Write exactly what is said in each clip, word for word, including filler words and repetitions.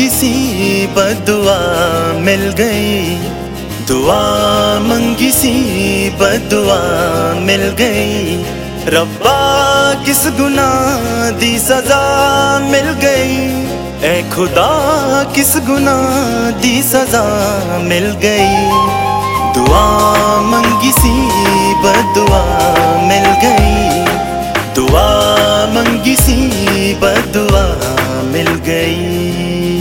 मंगी सी बदुआ मिल गई, दुआ मंगी सी बदुआ मिल गई। रब्बा किस गुनाह दी सजा मिल गई, ए खुदा किस गुनाह दी सजा मिल गई। दुआ मंगी सी बदुआ मिल गई, दुआ मंगी सी बदुआ मिल गई।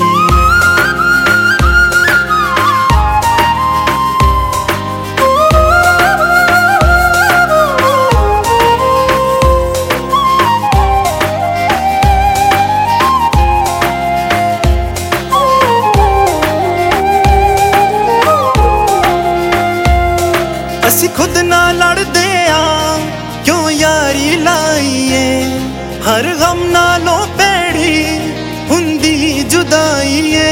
असी खुद ना लड़दे आ क्यों यारी लाईए, हर गम नालों पैड़ी हुंदी जुदाईए।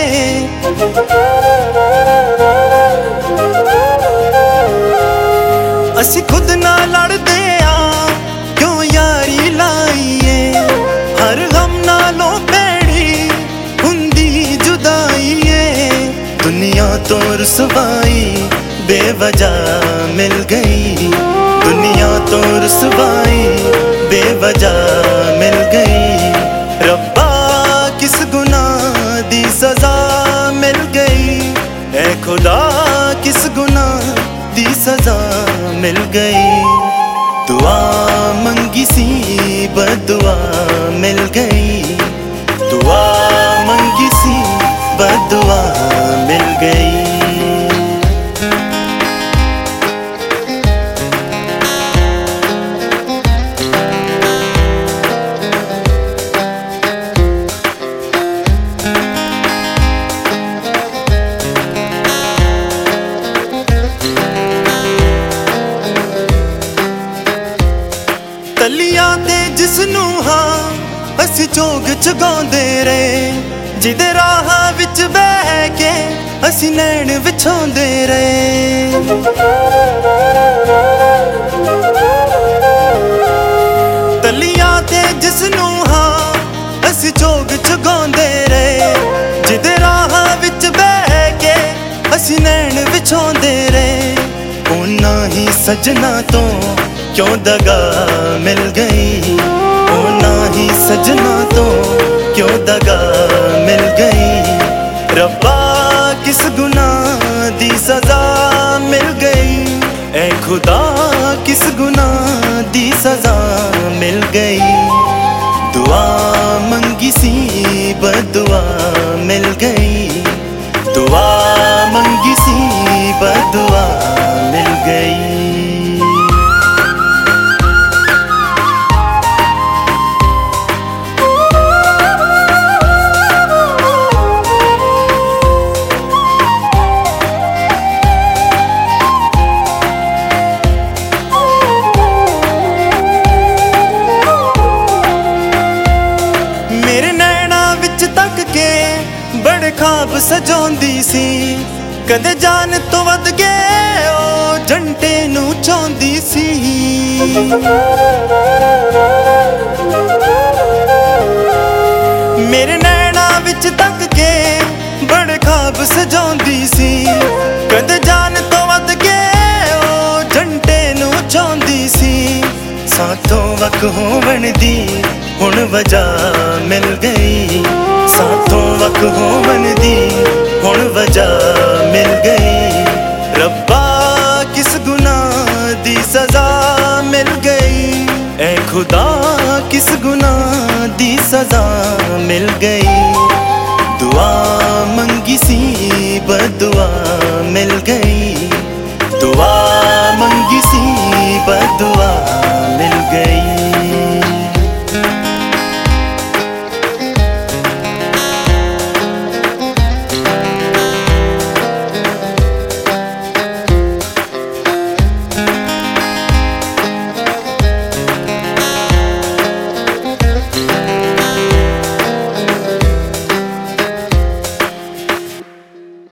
असी खुद ना लड़दे आ क्यों यारी लाईए, हर गम नालों पैड़ी हुंदी जुदाईए। दुनिया तो रुसवाई बेवजह मिल गई, दुनिया तो रुसवाई बेवजह मिल गई। रब्बा किस गुनाह दी सजा मिल गई, ए खुदा किस गुनाह दी सजा मिल गई। दुआ मंगी सी बदुआ मिल गई, दुआ मंगी सी बदुआ मिल गई। तलियां ते जिसनू हाँ असी चोग चगांदे रहे, जिदे राह विच बह के असी नैन विछांदे रहे। तलियां ते जिसनू हाँ असी चोग चगांदे रहे, जिदे राह विच बह के असी नैन विछांदे रहे। उन्ना ही सजना तो क्यों दगा मिल गई, उन्ना ही सजना तो क्यों दगा मिल गई। रब्बा किस गुनाह दी सजा मिल गई, ए खुदा किस गुनाह दी सजा मिल गई। दुआ मंगी सी बदुआ मिल गई, दुआ मंगी सी बदुआ मिल गई। बड़े ख्वाब सजाउंदी सी, कदे जान तो वध के ओ जंटे नू चाहुंदी सी। मेरे नैना विच तक के बड़े ख्वाब सजाउंदी सी, कदे जान तो वध के ओ जंटे नू चाहुंदी सी। साथों वक होवन दी हुण वजह मिल गई, साथों वक होवन दी हुण वजह मिल गई। रब्बा किस गुनाह दी सजा मिल गई, ए खुदा किस गुनाह दी सजा मिल गई। दुआ मंगी सी बदुआ मिल गई,